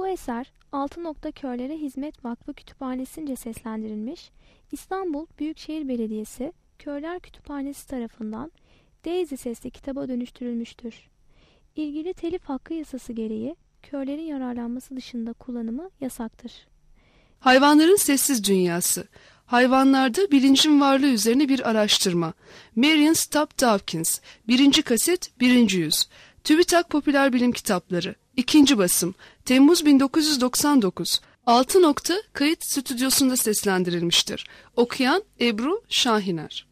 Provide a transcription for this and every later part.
Bu eser Altı Nokta Körlere Hizmet Vakfı Kütüphanesi'nce seslendirilmiş, İstanbul Büyükşehir Belediyesi Körler Kütüphanesi tarafından Daisy sesli kitaba dönüştürülmüştür. İlgili telif hakkı yasası gereği körlerin yararlanması dışında kullanımı yasaktır. Hayvanların Sessiz Dünyası. Hayvanlarda bilincin varlığı üzerine bir araştırma. Marion Stubb Dawkins. 1. kaset 1. yüz. TÜBİTAK Popüler Bilim Kitapları. 2. basım. Temmuz 1999. 6 nokta kayıt stüdyosunda seslendirilmiştir. Okuyan Ebru Şahiner.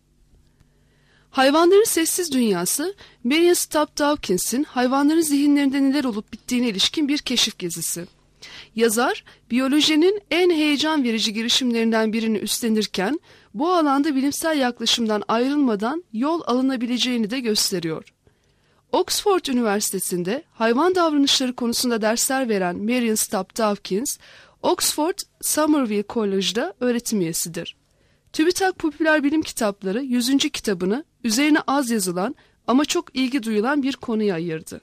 Hayvanların Sessiz Dünyası, Marion Stubb Dawkins'in hayvanların zihinlerinde neler olup bittiğine ilişkin bir keşif gezisi. Yazar, biyolojinin en heyecan verici girişimlerinden birini üstlenirken, bu alanda bilimsel yaklaşımdan ayrılmadan yol alınabileceğini de gösteriyor. Oxford Üniversitesi'nde hayvan davranışları konusunda dersler veren Marion Stubb Dawkins, Oxford Somerville College'da öğretim üyesidir. TÜBİTAK Popüler Bilim Kitapları 100. kitabını üzerine az yazılan ama çok ilgi duyulan bir konuya ayırdı.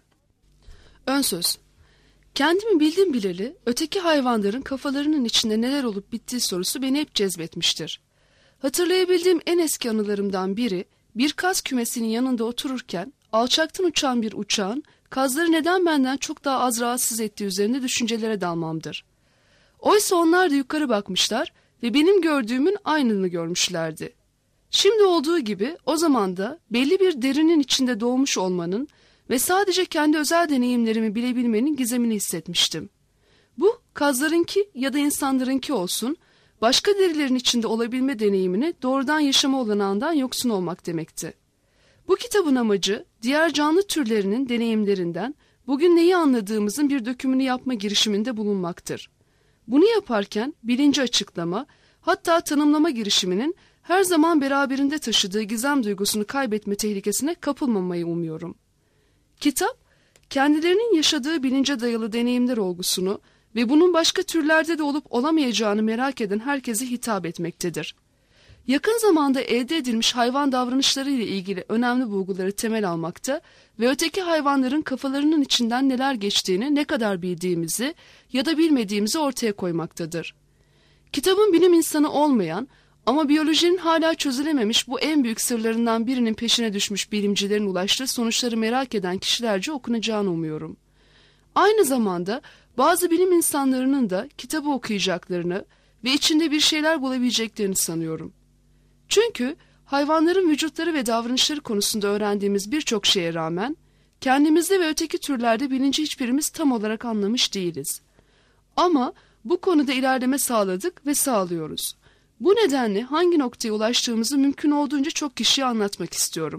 Önsöz. Kendimi bildim bileli öteki hayvanların kafalarının içinde neler olup bittiği sorusu beni hep cezbetmiştir. Hatırlayabildiğim en eski anılarımdan biri, bir kaz kümesinin yanında otururken alçaktan uçan bir uçağın kazları neden benden çok daha az rahatsız ettiği üzerine düşüncelere dalmamdır. Oysa onlar da yukarı bakmışlar ve benim gördüğümün aynını görmüşlerdi. Şimdi olduğu gibi o zaman da belli bir derinin içinde doğmuş olmanın ve sadece kendi özel deneyimlerimi bilebilmenin gizemini hissetmiştim. Bu, kazlarınki ya da insanlarınki olsun, başka derilerin içinde olabilme deneyimini doğrudan yaşama olanağından yoksun olmak demekti. Bu kitabın amacı, diğer canlı türlerinin deneyimlerinden bugün neyi anladığımızın bir dökümünü yapma girişiminde bulunmaktır. Bunu yaparken bilinci açıklama, hatta tanımlama girişiminin her zaman beraberinde taşıdığı gizem duygusunu kaybetme tehlikesine kapılmamayı umuyorum. Kitap, kendilerinin yaşadığı bilince dayalı deneyimler olgusunu ve bunun başka türlerde de olup olamayacağını merak eden herkese hitap etmektedir. Yakın zamanda elde edilmiş hayvan davranışları ile ilgili önemli bulguları temel almakta ve öteki hayvanların kafalarının içinden neler geçtiğini ne kadar bildiğimizi ya da bilmediğimizi ortaya koymaktadır. Kitabın bilim insanı olmayan ama biyolojinin hala çözülememiş bu en büyük sırlarından birinin peşine düşmüş bilimcilerin ulaştığı sonuçları merak eden kişilerce okunacağını umuyorum. Aynı zamanda bazı bilim insanlarının da kitabı okuyacaklarını ve içinde bir şeyler bulabileceklerini sanıyorum. Çünkü hayvanların vücutları ve davranışları konusunda öğrendiğimiz birçok şeye rağmen kendimizde ve öteki türlerde bilinci hiçbirimiz tam olarak anlamış değiliz. Ama bu konuda ilerleme sağladık ve sağlıyoruz. Bu nedenle hangi noktaya ulaştığımızı mümkün olduğunca çok kişiye anlatmak istiyorum.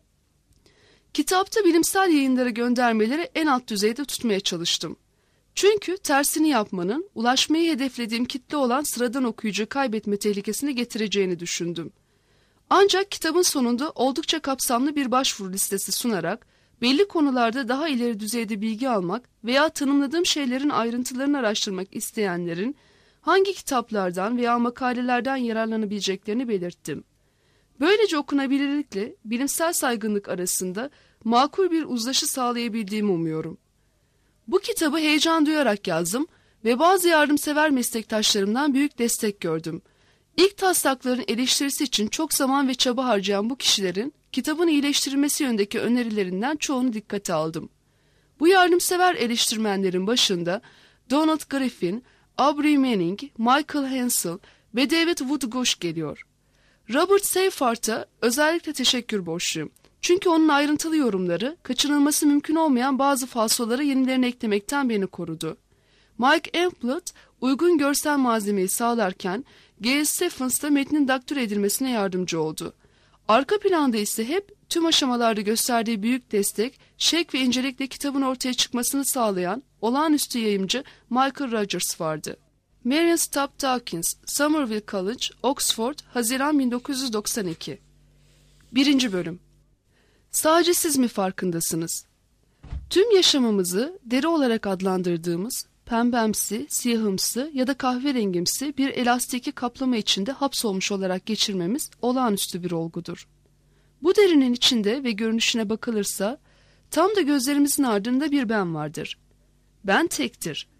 Kitapta bilimsel yayınlara göndermeleri en alt düzeyde tutmaya çalıştım. Çünkü tersini yapmanın ulaşmayı hedeflediğim kitle olan sıradan okuyucu kaybetme tehlikesini getireceğini düşündüm. Ancak kitabın sonunda oldukça kapsamlı bir başvuru listesi sunarak belli konularda daha ileri düzeyde bilgi almak veya tanımladığım şeylerin ayrıntılarını araştırmak isteyenlerin hangi kitaplardan veya makalelerden yararlanabileceklerini belirttim. Böylece okunabilirlikle bilimsel saygınlık arasında makul bir uzlaşı sağlayabildiğimi umuyorum. Bu kitabı heyecan duyarak yazdım ve bazı yardımsever meslektaşlarımdan büyük destek gördüm. İlk taslakların eleştirisi için çok zaman ve çaba harcayan bu kişilerin kitabın iyileştirilmesi yönündeki önerilerinden çoğunu dikkate aldım. Bu yardımsever eleştirmenlerin başında Donald Griffin, Aubrey Manning, Michael Hansel ve David Woodgauch geliyor. Robert Seyfarth'a özellikle teşekkür borçluyum. Çünkü onun ayrıntılı yorumları kaçınılması mümkün olmayan bazı falsolara yenilerini eklemekten beni korudu. Mike Amplet uygun görsel malzemeyi sağlarken Gail Stephens da metnin daktüre edilmesine yardımcı oldu. Arka planda ise hep tüm aşamalarda gösterdiği büyük destek, şek ve incelikle kitabın ortaya çıkmasını sağlayan olağanüstü yayımcı Michael Rogers vardı. Marion Stubb Dawkins, Somerville College, Oxford, Haziran 1992. 1. bölüm. Sadece siz mi farkındasınız? Tüm yaşamımızı deri olarak adlandırdığımız pembemsi, siyahımsı ya da kahverengimsi bir elastiki kaplama içinde hapsolmuş olarak geçirmemiz olağanüstü bir olgudur. Bu derinin içinde ve görünüşüne bakılırsa tam da gözlerimizin ardında bir ben vardır. Ben tektir.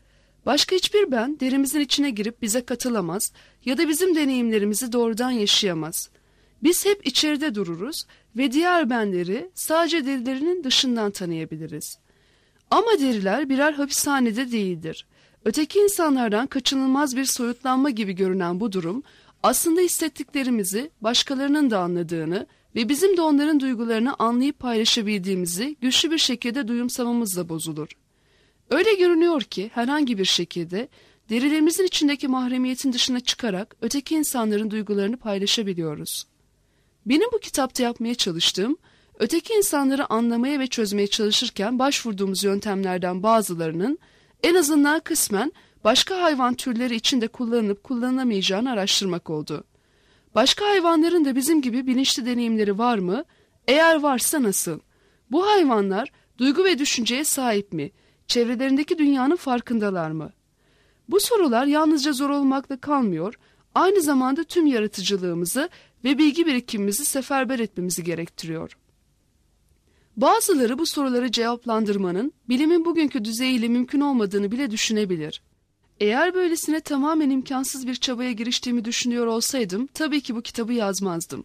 Başka hiçbir ben derimizin içine girip bize katılamaz ya da bizim deneyimlerimizi doğrudan yaşayamaz. Biz hep içeride dururuz ve diğer benleri sadece derilerinin dışından tanıyabiliriz. Ama deriler birer hapishanede değildir. Öteki insanlardan kaçınılmaz bir soyutlanma gibi görünen bu durum, aslında hissettiklerimizi başkalarının da anladığını ve bizim de onların duygularını anlayıp paylaşabildiğimizi güçlü bir şekilde duyumsamamızla bozulur. Öyle görünüyor ki herhangi bir şekilde derilerimizin içindeki mahremiyetin dışına çıkarak öteki insanların duygularını paylaşabiliyoruz. Benim bu kitapta yapmaya çalıştığım, öteki insanları anlamaya ve çözmeye çalışırken başvurduğumuz yöntemlerden bazılarının en azından kısmen başka hayvan türleri içinde kullanılıp kullanılamayacağını araştırmak oldu. Başka hayvanların da bizim gibi bilinçli deneyimleri var mı? Eğer varsa nasıl? Bu hayvanlar duygu ve düşünceye sahip mi? Çevrelerindeki dünyanın farkındalar mı? Bu sorular yalnızca zor olmakla kalmıyor, aynı zamanda tüm yaratıcılığımızı ve bilgi birikimimizi seferber etmemizi gerektiriyor. Bazıları bu soruları cevaplandırmanın bilimin bugünkü düzeyiyle mümkün olmadığını bile düşünebilir. Eğer böylesine tamamen imkansız bir çabaya giriştiğimi düşünüyor olsaydım tabii ki bu kitabı yazmazdım.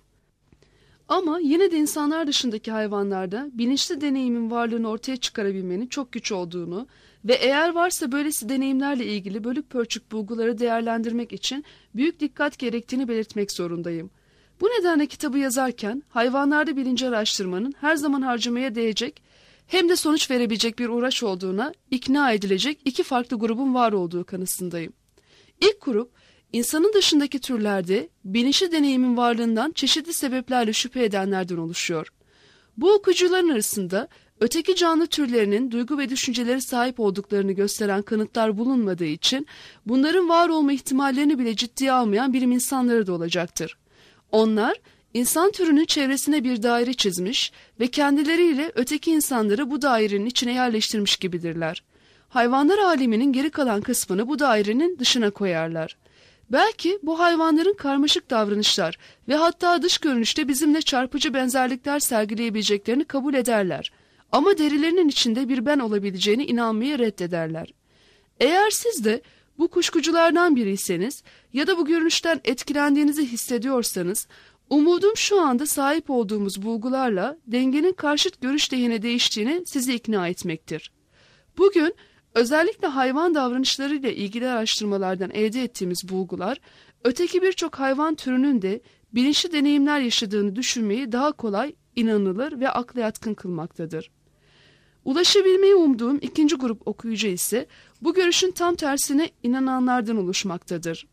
Ama yine de insanlar dışındaki hayvanlarda bilinçli deneyimin varlığını ortaya çıkarabilmenin çok güç olduğunu ve eğer varsa böylesi deneyimlerle ilgili bölük pörçük bulguları değerlendirmek için büyük dikkat gerektiğini belirtmek zorundayım. Bu nedenle kitabı yazarken hayvanlarda bilinci araştırmanın her zaman harcamaya değecek hem de sonuç verebilecek bir uğraş olduğuna ikna edilecek iki farklı grubun var olduğu kanısındayım. İlk grup, insanın dışındaki türlerde bilinçli deneyimin varlığından çeşitli sebeplerle şüphe edenlerden oluşuyor. Bu okuyucuların arasında öteki canlı türlerinin duygu ve düşüncelere sahip olduklarını gösteren kanıtlar bulunmadığı için bunların var olma ihtimallerini bile ciddiye almayan bilim insanları da olacaktır. Onlar, insan türünün çevresine bir daire çizmiş ve kendileriyle öteki insanları bu dairenin içine yerleştirmiş gibidirler. Hayvanlar aleminin geri kalan kısmını bu dairenin dışına koyarlar. Belki bu hayvanların karmaşık davranışlar ve hatta dış görünüşte bizimle çarpıcı benzerlikler sergileyebileceklerini kabul ederler. Ama derilerinin içinde bir ben olabileceğine inanmayı reddederler. Eğer siz de bu kuşkuculardan biriyseniz ya da bu görünüşten etkilendiğinizi hissediyorsanız, umudum şu anda sahip olduğumuz bulgularla dengenin karşıt görüş lehine değiştiğini sizi ikna etmektir. Bugün özellikle hayvan davranışlarıyla ilgili araştırmalardan elde ettiğimiz bulgular, öteki birçok hayvan türünün de bilinçli deneyimler yaşadığını düşünmeyi daha kolay, inanılır ve akla yatkın kılmaktadır. Ulaşabilmeyi umduğum ikinci grup okuyucu ise bu görüşün tam tersine inananlardan oluşmaktadır.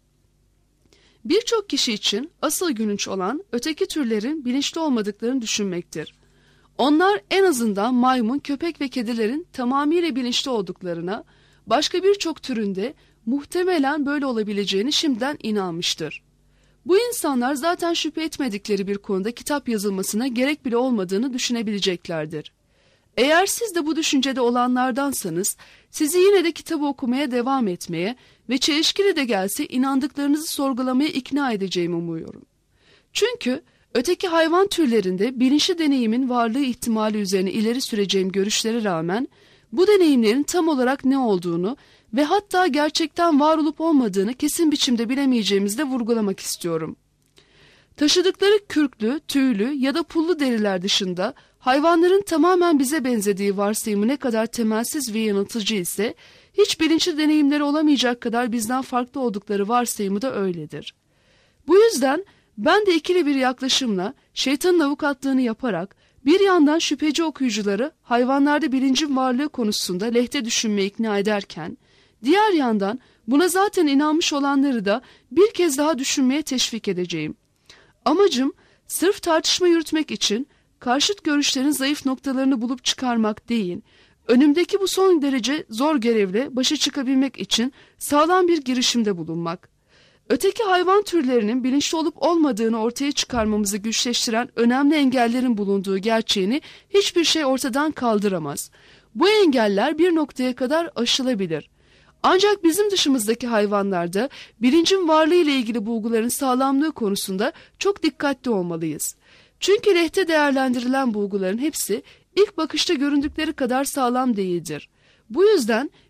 Birçok kişi için asıl gülünç olan öteki türlerin bilinçli olmadıklarını düşünmektir. Onlar en azından maymun, köpek ve kedilerin tamamıyla bilinçli olduklarına, başka birçok türünde muhtemelen böyle olabileceğini şimdiden inanmıştır. Bu insanlar zaten şüphe etmedikleri bir konuda kitap yazılmasına gerek bile olmadığını düşünebileceklerdir. Eğer siz de bu düşüncede olanlardansanız, sizi yine de kitabı okumaya devam etmeye ve çelişkili de gelse inandıklarınızı sorgulamaya ikna edeceğimi umuyorum. Çünkü öteki hayvan türlerinde bilinçli deneyimin varlığı ihtimali üzerine ileri süreceğim görüşlere rağmen, bu deneyimlerin tam olarak ne olduğunu ve hatta gerçekten var olup olmadığını kesin biçimde bilemeyeceğimizi de vurgulamak istiyorum. Taşıdıkları kürklü, tüylü ya da pullu deriler dışında hayvanların tamamen bize benzediği varsayımı ne kadar temelsiz ve yanıltıcı ise, hiç bilinçli deneyimleri olamayacak kadar bizden farklı oldukları varsayımı da öyledir. Bu yüzden ben de ikili bir yaklaşımla şeytanın avukatlığını yaparak bir yandan şüpheci okuyucuları hayvanlarda bilincin varlığı konusunda lehte düşünmeye ikna ederken, diğer yandan buna zaten inanmış olanları da bir kez daha düşünmeye teşvik edeceğim. Amacım sırf tartışma yürütmek için karşıt görüşlerin zayıf noktalarını bulup çıkarmak değil, önümdeki bu son derece zor görevle başa çıkabilmek için sağlam bir girişimde bulunmak. Öteki hayvan türlerinin bilinçli olup olmadığını ortaya çıkarmamızı güçleştiren önemli engellerin bulunduğu gerçeğini hiçbir şey ortadan kaldıramaz. Bu engeller bir noktaya kadar aşılabilir. Ancak bizim dışımızdaki hayvanlarda bilincin varlığı ile ilgili bulguların sağlamlığı konusunda çok dikkatli olmalıyız. Çünkü lehte değerlendirilen bulguların hepsi ilk bakışta göründükleri kadar sağlam değildir. Bu yüzden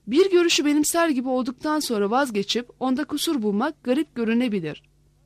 bir görüşü benimser gibi olduktan sonra vazgeçip onda kusur bulmak garip görünebilir.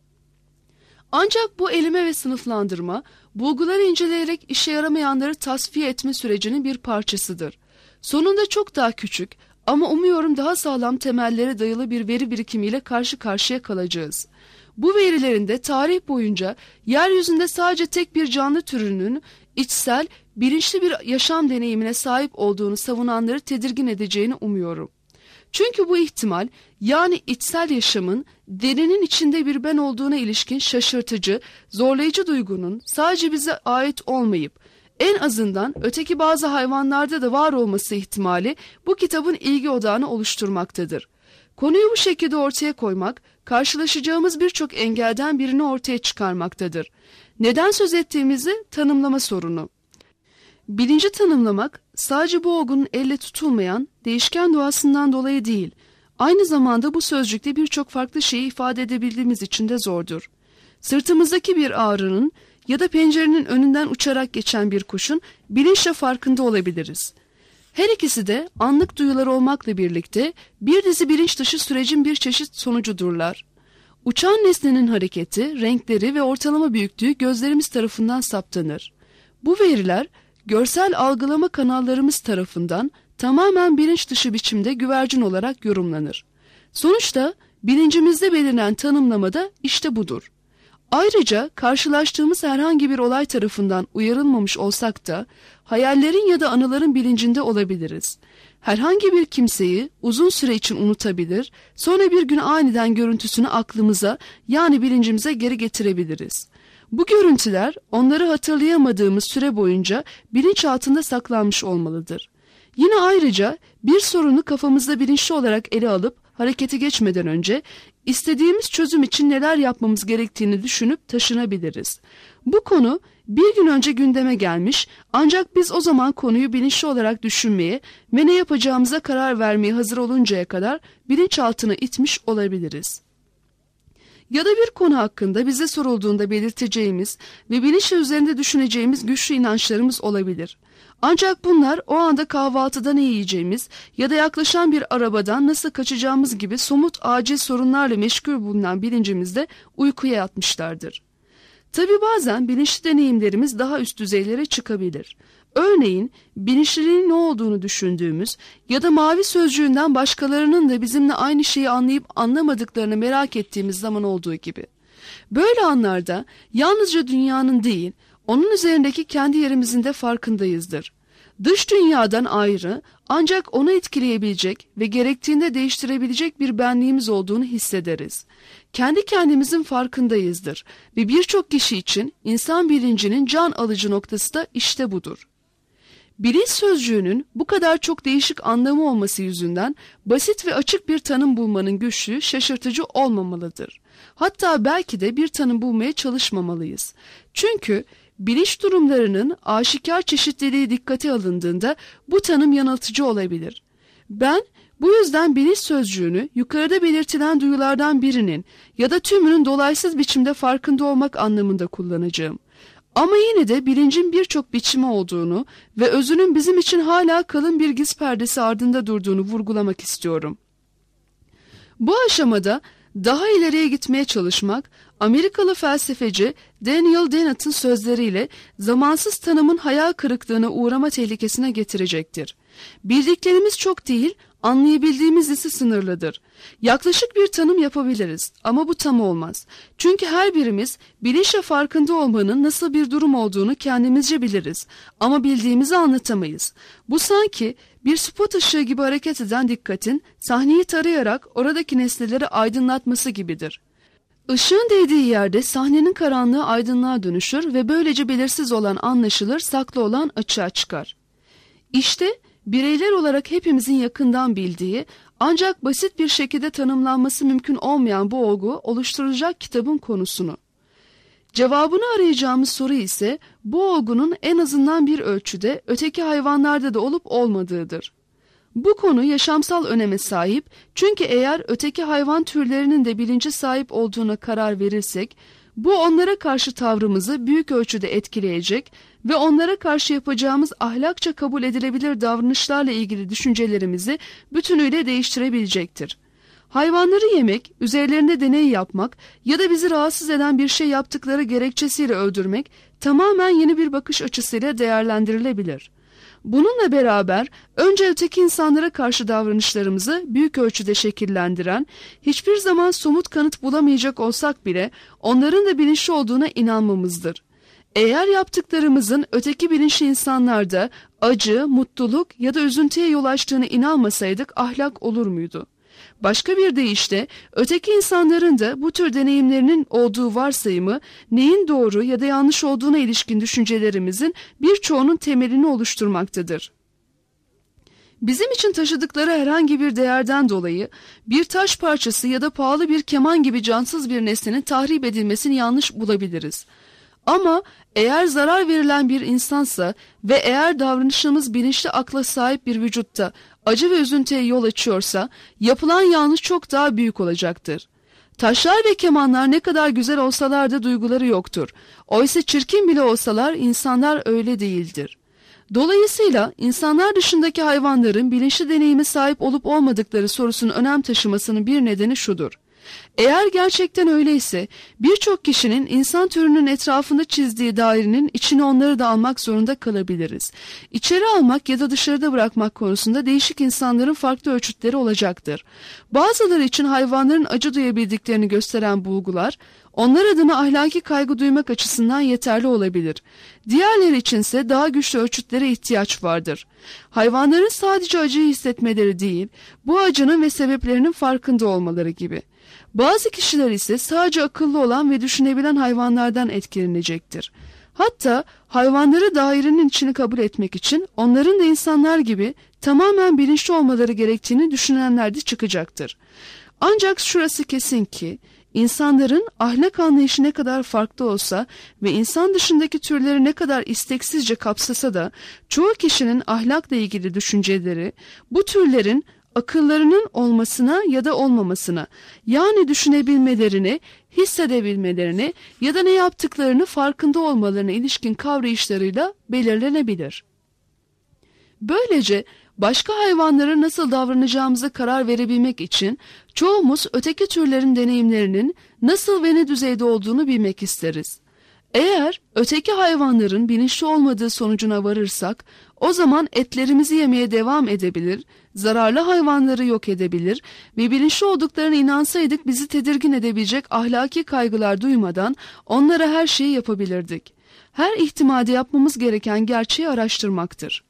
Ancak bu elime ve sınıflandırma, bulguları inceleyerek işe yaramayanları tasfiye etme sürecinin bir parçasıdır. Sonunda çok daha küçük ama umuyorum daha sağlam temellere dayalı bir veri birikimiyle karşı karşıya kalacağız. Bu verilerin de tarih boyunca yeryüzünde sadece tek bir canlı türünün içsel, bilinçli bir yaşam deneyimine sahip olduğunu savunanları tedirgin edeceğini umuyorum. Çünkü bu ihtimal, yani içsel yaşamın derinin içinde bir ben olduğuna ilişkin şaşırtıcı, zorlayıcı duygunun sadece bize ait olmayıp en azından öteki bazı hayvanlarda da var olması ihtimali bu kitabın ilgi odağını oluşturmaktadır. Konuyu bu şekilde ortaya koymak, karşılaşacağımız birçok engelden birini ortaya çıkarmaktadır. Neden söz ettiğimizi tanımlama sorunu. Bilinci tanımlamak sadece bu olgunun elle tutulmayan, değişken doğasından dolayı değil, aynı zamanda bu sözcükte birçok farklı şeyi ifade edebildiğimiz için de zordur. Sırtımızdaki bir ağrının ya da pencerenin önünden uçarak geçen bir kuşun bilinçle farkında olabiliriz. Her ikisi de anlık duyular olmakla birlikte bir dizi bilinç dışı sürecin bir çeşit sonucudurlar. Uçan nesnenin hareketi, renkleri ve ortalama büyüklüğü gözlerimiz tarafından saptanır. Bu veriler görsel algılama kanallarımız tarafından tamamen bilinç dışı biçimde güvercin olarak yorumlanır. Sonuçta bilincimizde belirlen tanımlama da işte budur. Ayrıca karşılaştığımız herhangi bir olay tarafından uyarılmamış olsak da hayallerin ya da anıların bilincinde olabiliriz. Herhangi bir kimseyi uzun süre için unutabilir, sonra bir gün aniden görüntüsünü aklımıza yani bilincimize geri getirebiliriz. Bu görüntüler onları hatırlayamadığımız süre boyunca bilinçaltında saklanmış olmalıdır. Yine ayrıca bir sorunu kafamızda bilinçli olarak ele alıp harekete geçmeden önce istediğimiz çözüm için neler yapmamız gerektiğini düşünüp taşınabiliriz. Bu konu bir gün önce gündeme gelmiş ancak biz o zaman konuyu bilinçli olarak düşünmeye ve ne yapacağımıza karar vermeye hazır oluncaya kadar bilinçaltına itmiş olabiliriz. Ya da bir konu hakkında bize sorulduğunda belirteceğimiz ve bilinçle üzerinde düşüneceğimiz güçlü inançlarımız olabilir. Ancak bunlar o anda kahvaltıda ne yiyeceğimiz ya da yaklaşan bir arabadan nasıl kaçacağımız gibi somut acil sorunlarla meşgul bulunan bilincimizde uykuya yatmışlardır. Tabii bazen bilinçli deneyimlerimiz daha üst düzeylere çıkabilir. Örneğin bilinçliliğin ne olduğunu düşündüğümüz ya da mavi sözcüğünden başkalarının da bizimle aynı şeyi anlayıp anlamadıklarını merak ettiğimiz zaman olduğu gibi. Böyle anlarda yalnızca dünyanın değil, onun üzerindeki kendi yerimizin de farkındayızdır. Dış dünyadan ayrı ancak onu etkileyebilecek ve gerektiğinde değiştirebilecek bir benliğimiz olduğunu hissederiz. Kendi kendimizin farkındayızdır ve birçok kişi için insan bilincinin can alıcı noktası da işte budur. Bilinç sözcüğünün bu kadar çok değişik anlamı olması yüzünden basit ve açık bir tanım bulmanın güçlüğü şaşırtıcı olmamalıdır. Hatta belki de bir tanım bulmaya çalışmamalıyız. Çünkü bilinç durumlarının aşikar çeşitliliği dikkate alındığında bu tanım yanıltıcı olabilir. Ben bu yüzden bilinç sözcüğünü yukarıda belirtilen duyulardan birinin ya da tümünün dolaysız biçimde farkında olmak anlamında kullanacağım. Ama yine de bilincin birçok biçimi olduğunu ve özünün bizim için hala kalın bir giz perdesi ardında durduğunu vurgulamak istiyorum. Bu aşamada daha ileriye gitmeye çalışmak, Amerikalı felsefeci Daniel Dennett'ın sözleriyle zamansız tanımın hayal kırıklığına uğrama tehlikesine getirecektir. Bildiklerimiz çok değil, anlayabildiğimiz ise sınırlıdır. Yaklaşık bir tanım yapabiliriz ama bu tam olmaz. Çünkü her birimiz bilinçle farkında olmanın nasıl bir durum olduğunu kendimizce biliriz ama bildiğimizi anlatamayız. Bu sanki bir spot ışığı gibi hareket eden dikkatin sahneyi tarayarak oradaki nesneleri aydınlatması gibidir. Işığın değdiği yerde sahnenin karanlığı aydınlığa dönüşür ve böylece belirsiz olan anlaşılır, saklı olan açığa çıkar. İşte bireyler olarak hepimizin yakından bildiği ancak basit bir şekilde tanımlanması mümkün olmayan bu olgu oluşturacak kitabın konusunu. Cevabını arayacağımız soru ise bu olgunun en azından bir ölçüde öteki hayvanlarda da olup olmadığıdır. Bu konu yaşamsal öneme sahip çünkü eğer öteki hayvan türlerinin de bilince sahip olduğuna karar verirsek Bu onlara karşı tavrımızı büyük ölçüde etkileyecek ve onlara karşı yapacağımız ahlakça kabul edilebilir davranışlarla ilgili düşüncelerimizi bütünüyle değiştirebilecektir. Hayvanları yemek, üzerlerinde deney yapmak ya da bizi rahatsız eden bir şey yaptıkları gerekçesiyle öldürmek tamamen yeni bir bakış açısıyla değerlendirilebilir. Bununla beraber önce öteki insanlara karşı davranışlarımızı büyük ölçüde şekillendiren, hiçbir zaman somut kanıt bulamayacak olsak bile onların da bilinçli olduğuna inanmamızdır. Eğer yaptıklarımızın öteki bilinçli insanlarda acı, mutluluk ya da üzüntüye yol açtığını inanmasaydık ahlak olur muydu? Başka bir deyişle öteki insanların da bu tür deneyimlerinin olduğu varsayımı neyin doğru ya da yanlış olduğuna ilişkin düşüncelerimizin birçoğunun temelini oluşturmaktadır. Bizim için taşıdıkları herhangi bir değerden dolayı bir taş parçası ya da pahalı bir keman gibi cansız bir nesnenin tahrip edilmesini yanlış bulabiliriz. Ama eğer zarar verilen bir insansa ve eğer davranışımız bilinçli akla sahip bir vücutta acı ve üzüntüye yol açıyorsa yapılan yanlış çok daha büyük olacaktır. Taşlar ve kemanlar ne kadar güzel olsalar da duyguları yoktur. Oysa çirkin bile olsalar insanlar öyle değildir. Dolayısıyla insanlar dışındaki hayvanların bilinçli deneyime sahip olup olmadıkları sorusunun önem taşımasının bir nedeni şudur. Eğer gerçekten öyleyse birçok kişinin insan türünün etrafında çizdiği dairenin içine onları da almak zorunda kalabiliriz. İçeri almak ya da dışarıda bırakmak konusunda değişik insanların farklı ölçütleri olacaktır. Bazıları için hayvanların acı duyabildiklerini gösteren bulgular, onlar adına ahlaki kaygı duymak açısından yeterli olabilir. Diğerleri içinse daha güçlü ölçütlere ihtiyaç vardır. Hayvanların sadece acıyı hissetmeleri değil, bu acının ve sebeplerinin farkında olmaları gibi. Bazı kişiler ise sadece akıllı olan ve düşünebilen hayvanlardan etkilenecektir. Hatta hayvanları dairenin içini kabul etmek için onların da insanlar gibi tamamen bilinçli olmaları gerektiğini düşünenler de çıkacaktır. Ancak şurası kesin ki, İnsanların ahlak anlayışı ne kadar farklı olsa ve insan dışındaki türleri ne kadar isteksizce kapsasa da çoğu kişinin ahlakla ilgili düşünceleri bu türlerin akıllarının olmasına ya da olmamasına, yani düşünebilmelerini, hissedebilmelerini ya da ne yaptıklarını farkında olmalarına ilişkin kavrayışlarıyla belirlenebilir. Böylece başka hayvanlara nasıl davranacağımıza karar verebilmek için çoğumuz öteki türlerin deneyimlerinin nasıl ve ne düzeyde olduğunu bilmek isteriz. Eğer öteki hayvanların bilinçli olmadığı sonucuna varırsak, o zaman etlerimizi yemeye devam edebilir, zararlı hayvanları yok edebilir ve bilinçli olduklarına inansaydık bizi tedirgin edebilecek ahlaki kaygılar duymadan onlara her şeyi yapabilirdik. Her ihtimalde yapmamız gereken gerçeği araştırmaktır.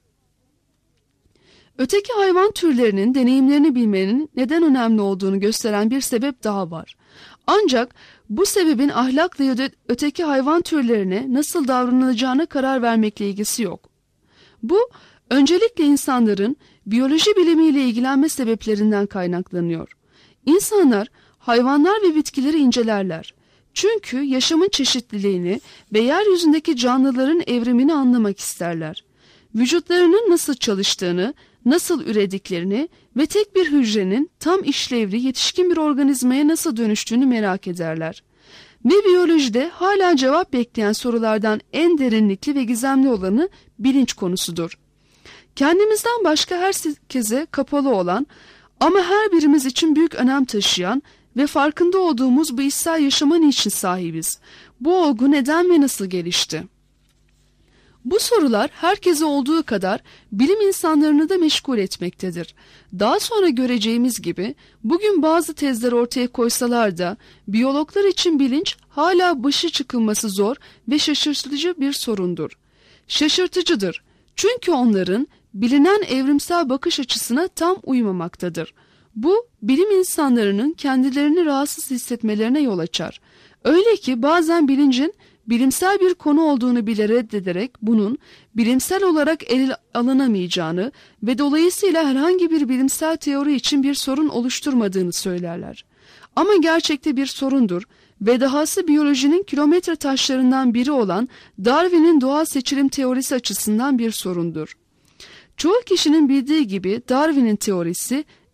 Öteki hayvan türlerinin deneyimlerini bilmenin neden önemli olduğunu gösteren bir sebep daha var. Ancak bu sebebin ahlakla ya da öteki hayvan türlerine nasıl davranılacağına karar vermekle ilgisi yok. Bu, öncelikle insanların biyoloji bilimiyle ilgilenme sebeplerinden kaynaklanıyor. İnsanlar hayvanlar ve bitkileri incelerler. Çünkü yaşamın çeşitliliğini ve yeryüzündeki canlıların evrimini anlamak isterler. Vücutlarının nasıl çalıştığını, nasıl ürediklerini ve tek bir hücrenin tam işlevli yetişkin bir organizmaya nasıl dönüştüğünü merak ederler. Ve biyolojide hala cevap bekleyen sorulardan en derinlikli ve gizemli olanı bilinç konusudur. Kendimizden başka herkese kapalı olan ama her birimiz için büyük önem taşıyan ve farkında olduğumuz bu içsel yaşama niçin sahibiz? Bu olgu neden ve nasıl gelişti? Bu sorular herkese olduğu kadar bilim insanlarını da meşgul etmektedir. Daha sonra göreceğimiz gibi bugün bazı tezler ortaya koysalar da biyologlar için bilinç hala başı çıkılması zor ve şaşırtıcı bir sorundur. Şaşırtıcıdır çünkü onların bilinen evrimsel bakış açısına tam uymamaktadır. Bu bilim insanlarının kendilerini rahatsız hissetmelerine yol açar. Öyle ki bazen bilincin bilimsel bir konu olduğunu bile reddederek bunun bilimsel olarak ele alınamayacağını ve dolayısıyla herhangi bir bilimsel teori için bir sorun oluşturmadığını söylerler. Ama gerçekte bir sorundur ve dahası biyolojinin kilometre taşlarından biri olan Darwin'in doğal seçilim teorisi açısından bir sorundur. Çoğu kişinin bildiği gibi Darwin'in teorisi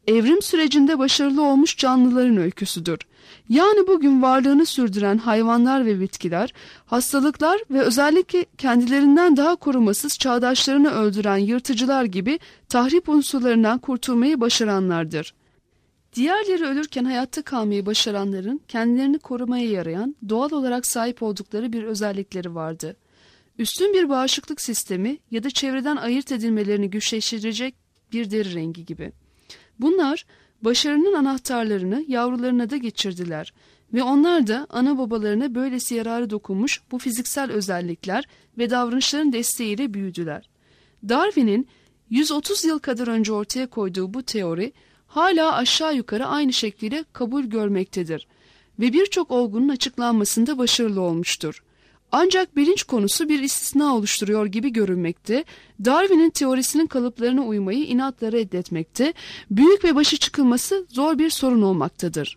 evrim sürecinde başarılı olmuş canlıların öyküsüdür. Yani bugün varlığını sürdüren hayvanlar ve bitkiler, hastalıklar ve özellikle kendilerinden daha korumasız çağdaşlarını öldüren yırtıcılar gibi tahrip unsurlarından kurtulmayı başaranlardır. Diğerleri ölürken hayatta kalmayı başaranların kendilerini korumaya yarayan, doğal olarak sahip oldukları bir özellikleri vardı. Üstün bir bağışıklık sistemi ya da çevreden ayırt edilmelerini güçleştirecek bir deri rengi gibi. Bunlar başarının anahtarlarını yavrularına da geçirdiler ve onlar da ana babalarına böylesi yararı dokunmuş bu fiziksel özellikler ve davranışların desteğiyle büyüdüler. Darwin'in 130 yıl kadar önce ortaya koyduğu bu teori hala aşağı yukarı aynı şekliyle kabul görmektedir ve birçok olgunun açıklanmasında başarılı olmuştur. Ancak bilinç konusu bir istisna oluşturuyor gibi görünmekte, Darwin'in teorisinin kalıplarına uymayı inatla reddetmekte, büyük ve başı çıkılması zor bir sorun olmaktadır.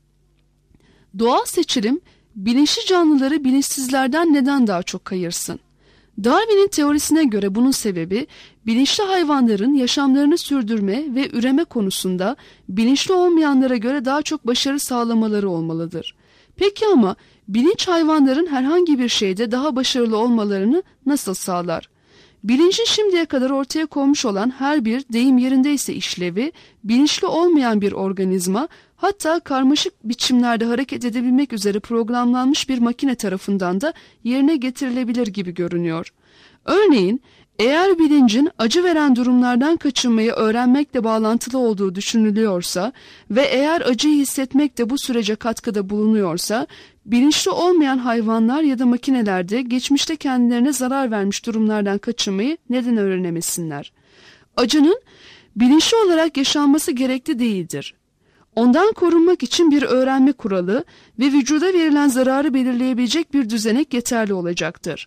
Doğal seçilim, bilinçli canlıları bilinçsizlerden neden daha çok kayırsın? Darwin'in teorisine göre bunun sebebi, bilinçli hayvanların yaşamlarını sürdürme ve üreme konusunda bilinçli olmayanlara göre daha çok başarı sağlamaları olmalıdır. Peki ama bilinç hayvanların herhangi bir şeyde daha başarılı olmalarını nasıl sağlar? Bilincin şimdiye kadar ortaya konmuş olan her bir deyim yerindeyse işlevi, bilinçli olmayan bir organizma, hatta karmaşık biçimlerde hareket edebilmek üzere programlanmış bir makine tarafından da yerine getirilebilir gibi görünüyor. Örneğin, eğer bilincin acı veren durumlardan kaçınmayı öğrenmekle bağlantılı olduğu düşünülüyorsa ve eğer acıyı hissetmek de bu sürece katkıda bulunuyorsa, bilinçli olmayan hayvanlar ya da makinelerde geçmişte kendilerine zarar vermiş durumlardan kaçınmayı neden öğrenemesinler? Acının bilinçli olarak yaşanması gerekli değildir. Ondan korunmak için bir öğrenme kuralı ve vücuda verilen zararı belirleyebilecek bir düzenek yeterli olacaktır.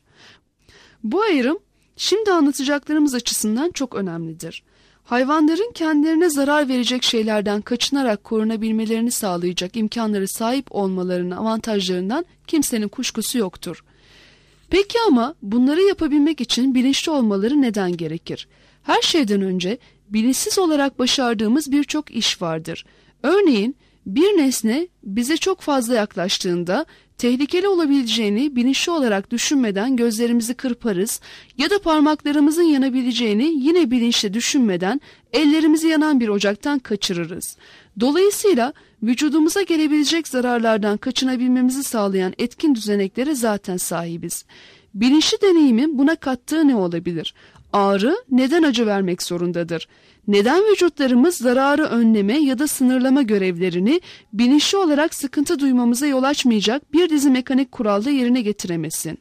Bu ayrım, şimdi anlatacaklarımız açısından çok önemlidir. Hayvanların kendilerine zarar verecek şeylerden kaçınarak korunabilmelerini sağlayacak imkanları sahip olmalarının avantajlarından kimsenin kuşkusu yoktur. Peki ama bunları yapabilmek için bilinçli olmaları neden gerekir? Her şeyden önce bilinçsiz olarak başardığımız birçok iş vardır. Örneğin bir nesne bize çok fazla yaklaştığında tehlikeli olabileceğini bilinçli olarak düşünmeden gözlerimizi kırparız ya da parmaklarımızın yanabileceğini yine bilinçli düşünmeden ellerimizi yanan bir ocaktan kaçırırız. Dolayısıyla vücudumuza gelebilecek zararlardan kaçınabilmemizi sağlayan etkin düzeneklere zaten sahibiz. Bilinçli deneyimin buna kattığı ne olabilir? Ağrı neden acı vermek zorundadır? Neden vücutlarımız zararı önleme ya da sınırlama görevlerini bilinçli olarak sıkıntı duymamıza yol açmayacak bir dizi mekanik kuralda yerine getiremesin?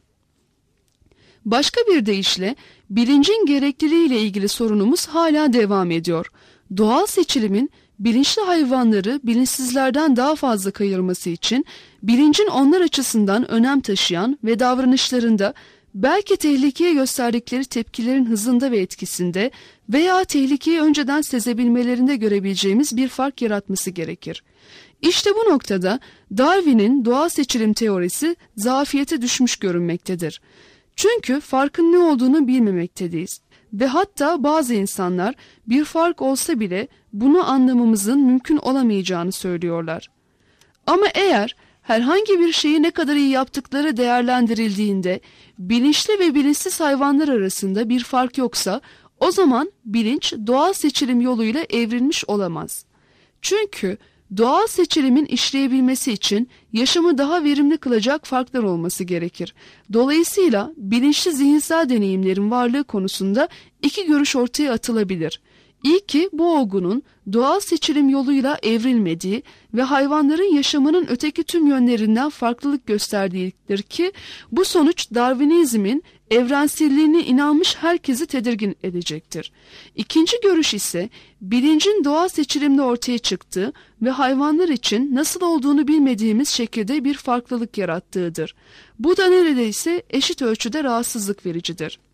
Başka bir deyişle bilincin gerekliliği ile ilgili sorunumuz hala devam ediyor. Doğal seçilimin bilinçli hayvanları bilinçsizlerden daha fazla kayırması için bilincin onlar açısından önem taşıyan ve davranışlarında belki tehlikeye gösterdikleri tepkilerin hızında ve etkisinde veya tehlikeyi önceden sezebilmelerinde görebileceğimiz bir fark yaratması gerekir. İşte bu noktada Darwin'in doğal seçilim teorisi zafiyete düşmüş görünmektedir. Çünkü farkın ne olduğunu bilmemekteyiz ve hatta bazı insanlar bir fark olsa bile bunu anlamamızın mümkün olamayacağını söylüyorlar. Ama eğer herhangi bir şeyi ne kadar iyi yaptıkları değerlendirildiğinde bilinçli ve bilinçsiz hayvanlar arasında bir fark yoksa o zaman bilinç doğal seçilim yoluyla evrilmiş olamaz. Çünkü doğal seçilimin işleyebilmesi için yaşamı daha verimli kılacak farklar olması gerekir. Dolayısıyla bilinçli zihinsel deneyimlerin varlığı konusunda iki görüş ortaya atılabilir. İyi ki bu olgunun doğal seçilim yoluyla evrilmediği ve hayvanların yaşamının öteki tüm yönlerinden farklılık gösterdiğidir ki bu sonuç Darwinizmin evrenselliğine inanmış herkesi tedirgin edecektir. İkinci görüş ise bilincin doğal seçilimde ortaya çıktığı ve hayvanlar için nasıl olduğunu bilmediğimiz şekilde bir farklılık yarattığıdır. Bu da neredeyse eşit ölçüde rahatsızlık vericidir.